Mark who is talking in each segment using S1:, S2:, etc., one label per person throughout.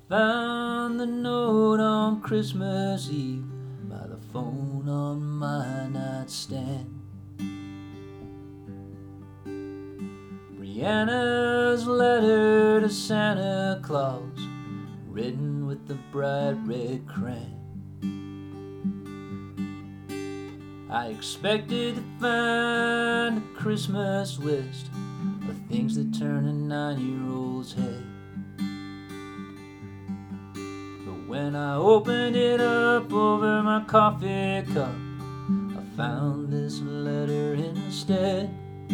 S1: Found the note on Christmas Eve by the phone on my nightstand. Brianna's letter to Santa Claus, written with the bright red crayon. I expected to find a Christmas list of things that turn a 9-year-old's head. But when I opened it up over my coffee cup, I found this letter instead.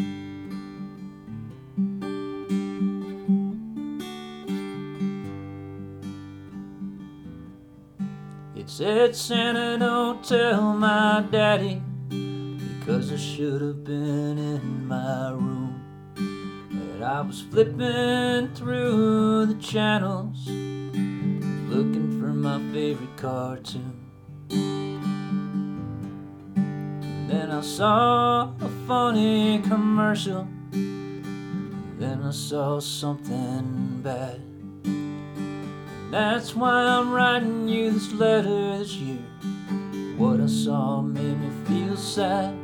S1: It said, "Santa, don't tell my daddy, because I should have been in my room. But I was flipping through the channels, looking for my favorite cartoon. Then I saw a funny commercial, then I saw something bad. That's why I'm writing you this letter this year. What I saw made me feel sad.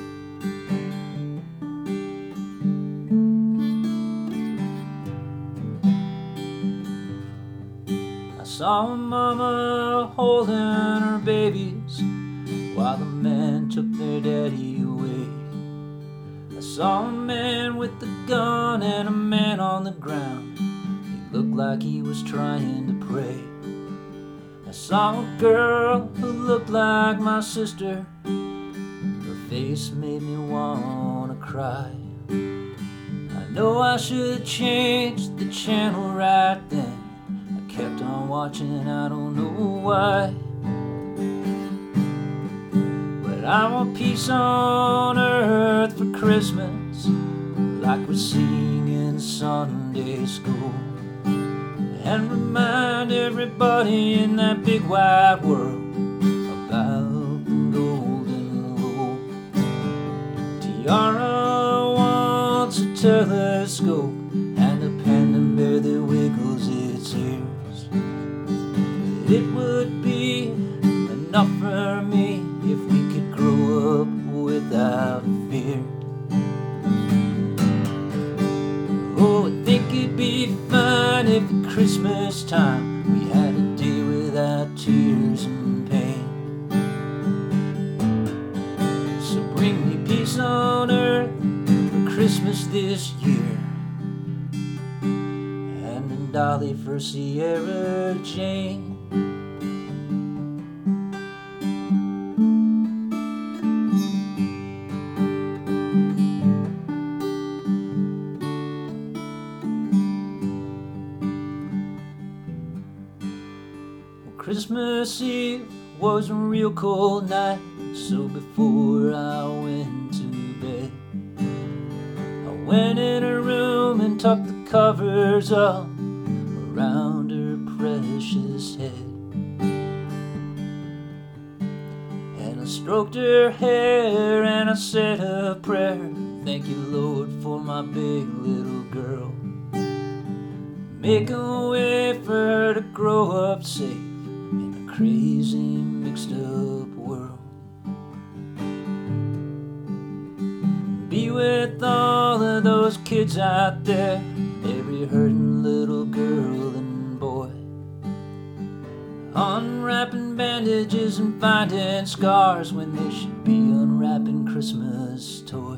S1: I saw a mama holding her babies while the men took their daddy away. I saw a man with a gun and a man on the ground. Looked like he was trying to pray. I saw a girl who looked like my sister. Her face made me wanna cry. I know I should have changed the channel right then. I kept on watching, I don't know why. But I want peace on earth for Christmas, like we're singing in Sunday school. And remind everybody in that big wide world about the golden rule. Tiara wants a telescope and a panda bear that wiggles its ears. But it would be enough for me if we could grow up without fear. Oh, I think it'd be fine if at Christmas time we had a day without tears and pain. So bring me peace on earth for Christmas this year, and a dolly for Sierra Jane. Christmas Eve was a real cold night, so before I went to bed, I went in her room and tucked the covers up around her precious head. And I stroked her hair and I said a prayer. Thank you, Lord, for my big little girl. Make a way for her to grow up safe in a crazy mixed up world. Be with all of those kids out there, every hurting little girl and boy, unwrapping bandages and finding scars when they should be unwrapping Christmas toys.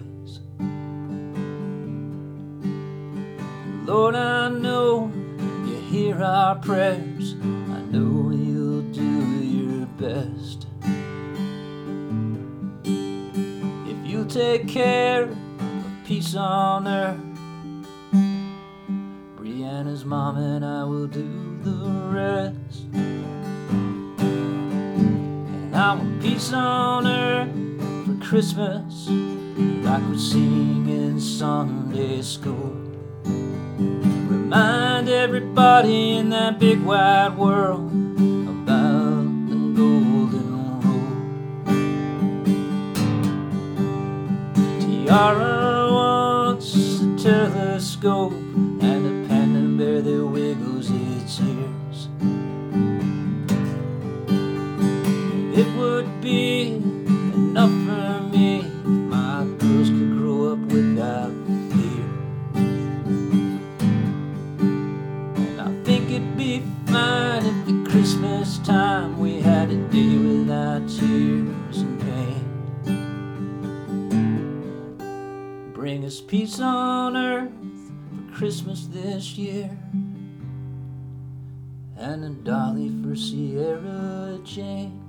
S1: Lord, I know you hear our prayers. I know you'll do your best. If you'll take care of peace on earth, Brianna's mom and I will do the rest. And I want peace on earth for Christmas, like we're singing in Sunday school. Remind everybody in that big wide world about the golden rule. Tiara wants a telescope and a panda bear that wiggles its ears. It would be enough for me if my girls could grow up without fear. And I think it'd be fine if at Christmas time we had a day without tears and pain. Bring us peace on earth for Christmas this year, and a dolly for Sierra Jane.